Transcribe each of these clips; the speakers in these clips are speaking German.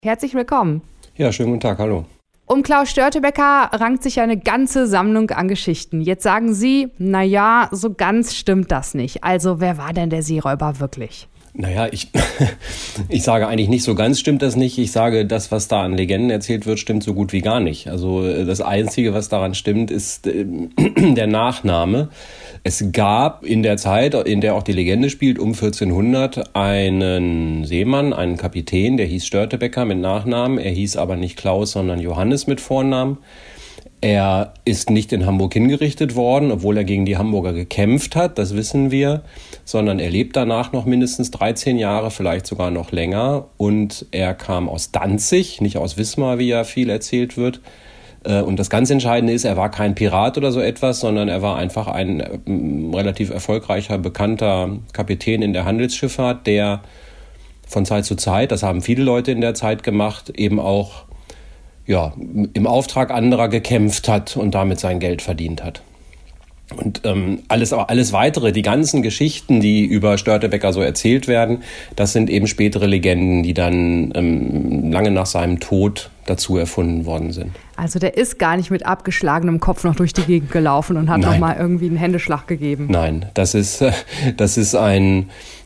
Herzlich willkommen. Ja, schönen guten Tag, hallo. Um Klaus Störtebeker rankt sich eine ganze Sammlung an Geschichten. Jetzt sagen Sie, naja, so ganz stimmt das nicht. Also wer war denn der Seeräuber wirklich? Naja, ich sage eigentlich nicht, so ganz stimmt das nicht. Ich sage, das, was da an Legenden erzählt wird, stimmt so gut wie gar nicht. Also das Einzige, was daran stimmt, ist der Nachname. Es gab in der Zeit, in der auch die Legende spielt, um 1400, einen Seemann, einen Kapitän, der hieß Störtebeker mit Nachnamen. Er hieß aber nicht Klaus, sondern Johannes mit Vornamen. Er ist nicht in Hamburg hingerichtet worden, obwohl er gegen die Hamburger gekämpft hat, das wissen wir, sondern er lebt danach noch mindestens 13 Jahre, vielleicht sogar noch länger. Und er kam aus Danzig, nicht aus Wismar, wie ja viel erzählt wird. Und das ganz Entscheidende ist, er war kein Pirat oder so etwas, sondern er war einfach ein relativ erfolgreicher, bekannter Kapitän in der Handelsschifffahrt, der von Zeit zu Zeit, das haben viele Leute in der Zeit gemacht, eben auch im Auftrag anderer gekämpft hat und damit sein Geld verdient hat. Und alles Weitere, die ganzen Geschichten, die über Störtebeker so erzählt werden, das sind eben spätere Legenden, die dann lange nach seinem Tod dazu erfunden worden sind. Also der ist gar nicht mit abgeschlagenem Kopf noch durch die Gegend gelaufen und hat nochmal irgendwie einen Händeschlag gegeben. Nein, das ist ein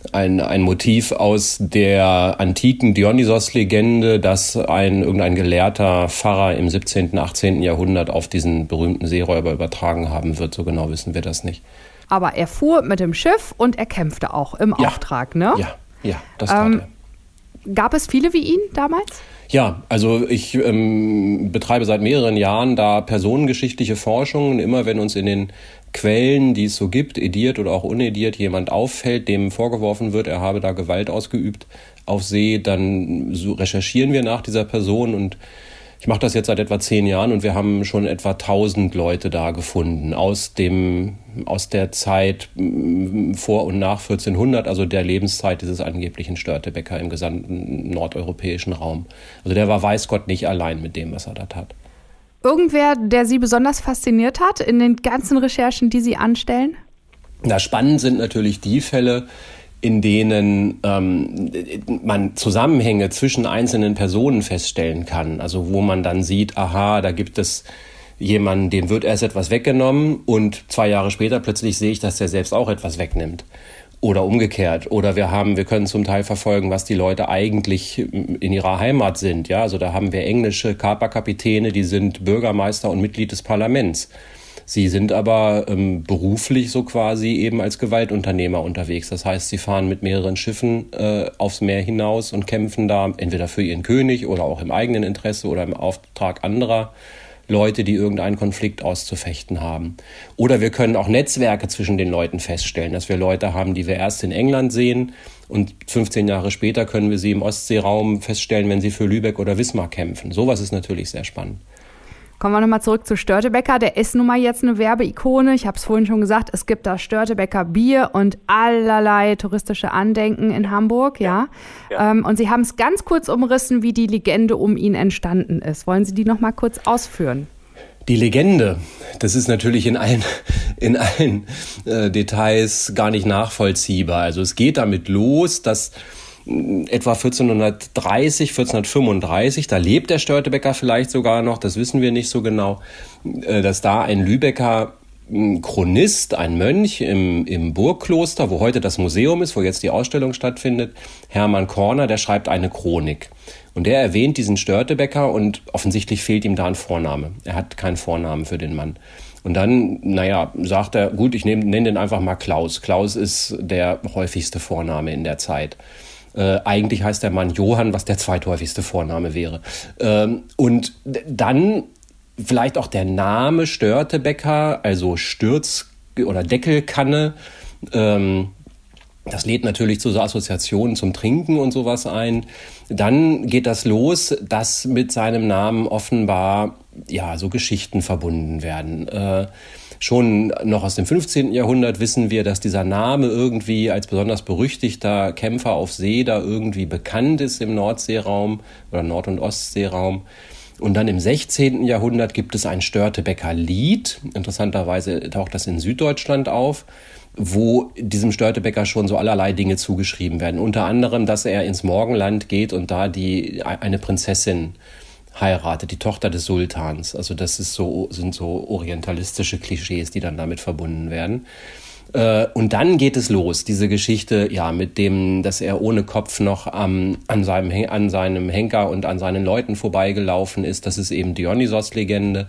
Motiv aus der antiken Dionysos-Legende, das irgendein gelehrter Pfarrer im 17., 18. Jahrhundert auf diesen berühmten Seeräuber übertragen haben wird. So genau wissen wir das nicht. Aber er fuhr mit dem Schiff und er kämpfte auch im Auftrag, ne? Ja, das tat er. Gab es viele wie ihn damals? Ja, also ich betreibe seit mehreren Jahren da personengeschichtliche Forschung. Immer wenn uns in den Quellen, die es so gibt, ediert oder auch unediert, jemand auffällt, dem vorgeworfen wird, er habe da Gewalt ausgeübt auf See, dann recherchieren wir nach dieser Person. Und ich mache das jetzt seit etwa 10 Jahren und wir haben schon etwa 1000 Leute da gefunden aus der Zeit vor und nach 1400, also der Lebenszeit dieses angeblichen Störtebeker im gesamten nordeuropäischen Raum. Also der war weiß Gott nicht allein mit dem, was er da tat. Irgendwer, der Sie besonders fasziniert hat in den ganzen Recherchen, die Sie anstellen? Na, spannend sind natürlich die Fälle, in denen man Zusammenhänge zwischen einzelnen Personen feststellen kann. Also wo man dann sieht, aha, da gibt es jemanden, dem wird erst etwas weggenommen und 2 Jahre später plötzlich sehe ich, dass der selbst auch etwas wegnimmt. Oder umgekehrt. Oder wir können zum Teil verfolgen, was die Leute eigentlich in ihrer Heimat sind. Ja, also da haben wir englische Kaperkapitäne, die sind Bürgermeister und Mitglied des Parlaments. Sie sind aber beruflich so quasi eben als Gewaltunternehmer unterwegs. Das heißt, sie fahren mit mehreren Schiffen aufs Meer hinaus und kämpfen da entweder für ihren König oder auch im eigenen Interesse oder im Auftrag anderer Leute, die irgendeinen Konflikt auszufechten haben. Oder wir können auch Netzwerke zwischen den Leuten feststellen, dass wir Leute haben, die wir erst in England sehen und 15 Jahre später können wir sie im Ostseeraum feststellen, wenn sie für Lübeck oder Wismar kämpfen. Sowas ist natürlich sehr spannend. Kommen wir nochmal zurück zu Störtebeker. Der ist nun mal jetzt eine Werbeikone. Ich habe es vorhin schon gesagt, es gibt da Störtebeker Bier und allerlei touristische Andenken in Hamburg. Ja. Und Sie haben es ganz kurz umrissen, wie die Legende um ihn entstanden ist. Wollen Sie die nochmal kurz ausführen? Die Legende, das ist natürlich in allen Details gar nicht nachvollziehbar. Also es geht damit los, dass etwa 1435, da lebt der Störtebeker vielleicht sogar noch, das wissen wir nicht so genau, dass da ein Lübecker Chronist, ein Mönch im Burgkloster, wo heute das Museum ist, wo jetzt die Ausstellung stattfindet, Hermann Korner, der schreibt eine Chronik. Und der erwähnt diesen Störtebeker und offensichtlich fehlt ihm da ein Vorname. Er hat keinen Vornamen für den Mann. Und dann, sagt er, gut, ich nenne den einfach mal Klaus. Klaus ist der häufigste Vorname in der Zeit. Eigentlich heißt der Mann Johann, was der zweithäufigste Vorname wäre. Und dann vielleicht auch der Name Störtebeker, also Stürz- oder Deckelkanne. Das lädt natürlich zu so Assoziationen zum Trinken und sowas ein. Dann geht das los, dass mit seinem Namen offenbar so Geschichten verbunden werden. Schon noch aus dem 15. Jahrhundert wissen wir, dass dieser Name irgendwie als besonders berüchtigter Kämpfer auf See da irgendwie bekannt ist im Nordseeraum oder Nord- und Ostseeraum. Und dann im 16. Jahrhundert gibt es ein Störtebeker Lied. Interessanterweise taucht das in Süddeutschland auf. wo diesem Störtebeker schon so allerlei Dinge zugeschrieben werden. Unter anderem, dass er ins Morgenland geht und da eine Prinzessin heiratet, die Tochter des Sultans. Also das sind so orientalistische Klischees, die dann damit verbunden werden. Und dann geht es los, diese Geschichte, ja, mit dem, dass er ohne Kopf noch an seinem Henker und an seinen Leuten vorbeigelaufen ist. Das ist eben Dionysos-Legende.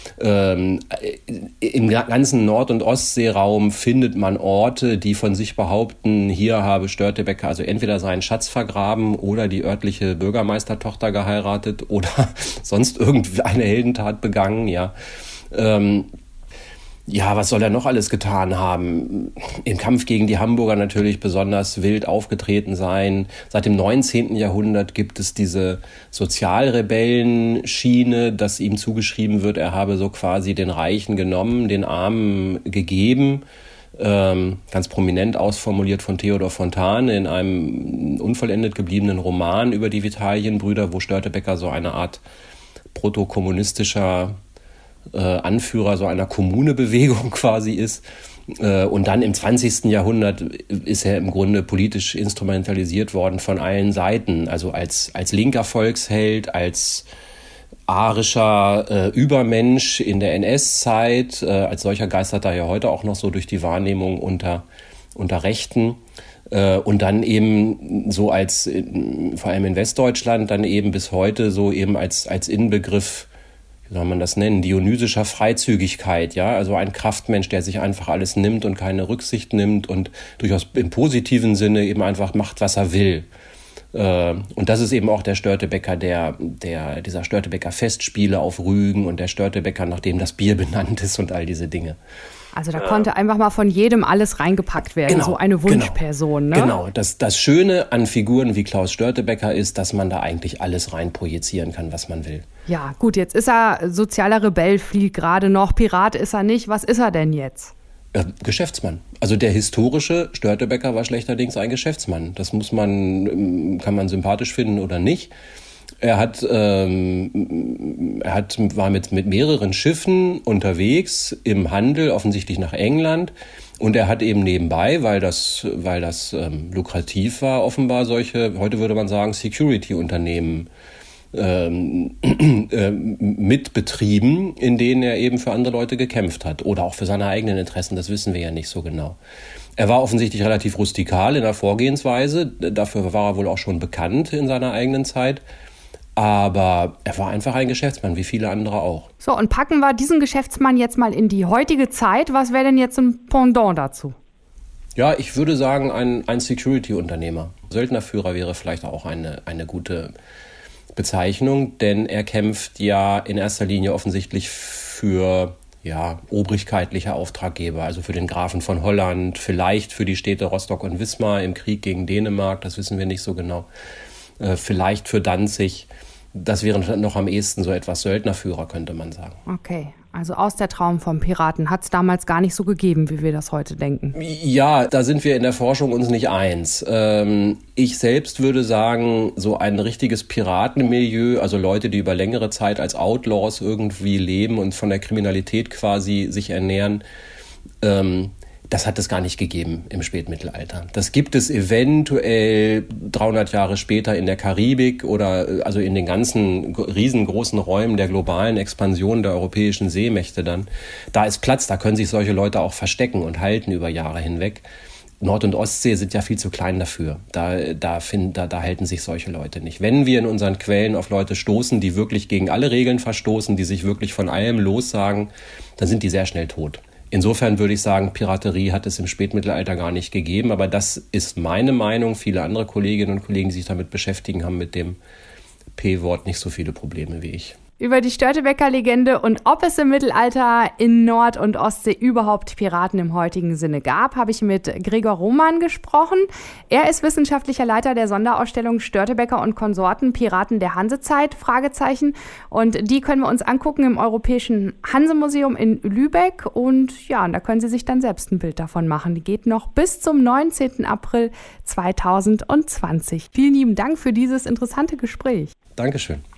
Im ganzen Nord- und Ostseeraum findet man Orte, die von sich behaupten, hier habe Störtebeker also entweder seinen Schatz vergraben oder die örtliche Bürgermeistertochter geheiratet oder sonst irgendeine Heldentat begangen, ja. Ja, was soll er noch alles getan haben? Im Kampf gegen die Hamburger natürlich besonders wild aufgetreten sein. Seit dem 19. Jahrhundert gibt es diese Sozialrebellenschiene, dass ihm zugeschrieben wird, er habe so quasi den Reichen genommen, den Armen gegeben. Ganz prominent ausformuliert von Theodor Fontane in einem unvollendet gebliebenen Roman über die Vitalienbrüder, wo Störtebeker so eine Art protokommunistischer Anführer so einer Kommunebewegung quasi ist. Und dann im 20. Jahrhundert ist er im Grunde politisch instrumentalisiert worden von allen Seiten. Also als linker Volksheld, als arischer Übermensch in der NS-Zeit. Als solcher geistert er ja heute auch noch so durch die Wahrnehmung unter Rechten. Und dann eben so als, vor allem in Westdeutschland, dann eben bis heute so eben als Inbegriff, wie soll man das nennen, dionysischer Freizügigkeit, ja, also ein Kraftmensch, der sich einfach alles nimmt und keine Rücksicht nimmt und durchaus im positiven Sinne eben einfach macht, was er will. Und das ist eben auch der Störtebeker, dieser Störtebeker Festspiele auf Rügen und der Störtebeker, nach dem das Bier benannt ist und all diese Dinge. Also da konnte einfach mal von jedem alles reingepackt werden, genau, so eine Wunschperson. Ne? Genau, das Schöne an Figuren wie Klaus Störtebeker ist, dass man da eigentlich alles rein projizieren kann, was man will. Ja, gut, jetzt ist er sozialer Rebell, flieht gerade noch, Pirat ist er nicht. Was ist er denn jetzt? Geschäftsmann. Also der historische Störtebeker war schlechterdings ein Geschäftsmann. Das kann man sympathisch finden oder nicht. Er war mit mehreren Schiffen unterwegs im Handel, offensichtlich nach England. Und er hat eben nebenbei, weil das lukrativ war, offenbar solche, heute würde man sagen, Security-Unternehmen mitbetrieben, in denen er eben für andere Leute gekämpft hat. Oder auch für seine eigenen Interessen, das wissen wir ja nicht so genau. Er war offensichtlich relativ rustikal in der Vorgehensweise. Dafür war er wohl auch schon bekannt in seiner eigenen Zeit. Aber er war einfach ein Geschäftsmann, wie viele andere auch. So, und packen wir diesen Geschäftsmann jetzt mal in die heutige Zeit. Was wäre denn jetzt ein Pendant dazu? Ja, ich würde sagen, ein Security-Unternehmer. Söldnerführer wäre vielleicht auch eine gute Bezeichnung, denn er kämpft ja in erster Linie offensichtlich für obrigkeitliche Auftraggeber, also für den Grafen von Holland, vielleicht für die Städte Rostock und Wismar im Krieg gegen Dänemark, das wissen wir nicht so genau. Vielleicht für Danzig. Das wäre noch am ehesten so etwas Söldnerführer, könnte man sagen. Okay, also aus der Traum vom Piraten hat es damals gar nicht so gegeben, wie wir das heute denken. Ja, da sind wir in der Forschung uns nicht eins. Ich selbst würde sagen, so ein richtiges Piratenmilieu, also Leute, die über längere Zeit als Outlaws irgendwie leben und von der Kriminalität quasi sich ernähren, das hat es gar nicht gegeben im Spätmittelalter. Das gibt es eventuell 300 Jahre später in der Karibik oder also in den ganzen riesengroßen Räumen der globalen Expansion der europäischen Seemächte dann. Da ist Platz, da können sich solche Leute auch verstecken und halten über Jahre hinweg. Nord- und Ostsee sind ja viel zu klein dafür. Da halten sich solche Leute nicht. Wenn wir in unseren Quellen auf Leute stoßen, die wirklich gegen alle Regeln verstoßen, die sich wirklich von allem lossagen, dann sind die sehr schnell tot. Insofern würde ich sagen, Piraterie hat es im Spätmittelalter gar nicht gegeben. Aber das ist meine Meinung. Viele andere Kolleginnen und Kollegen, die sich damit beschäftigen, haben mit dem P-Wort nicht so viele Probleme wie ich. Über die Störtebeker-Legende und ob es im Mittelalter in Nord- und Ostsee überhaupt Piraten im heutigen Sinne gab, habe ich mit Gregor Roman gesprochen. Er ist wissenschaftlicher Leiter der Sonderausstellung Störtebeker und Konsorten Piraten der Hansezeit, Fragezeichen. Und die können wir uns angucken im Europäischen Hansemuseum in Lübeck. Und ja, da können Sie sich dann selbst ein Bild davon machen. Die geht noch bis zum 19. April 2020. Vielen lieben Dank für dieses interessante Gespräch. Dankeschön.